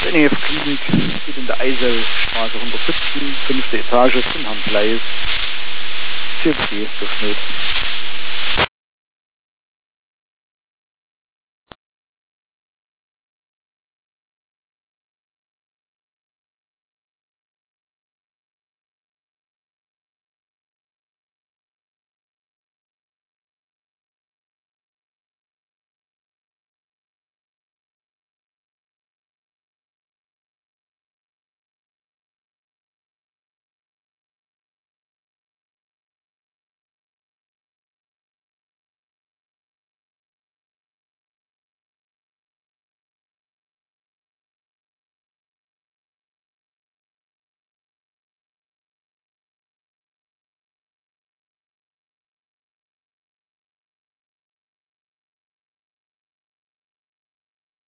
NEF-Klinik steht in der Eiselstraße 117, 5. Etage, zum Herrn Gleis. CFD, das nicht.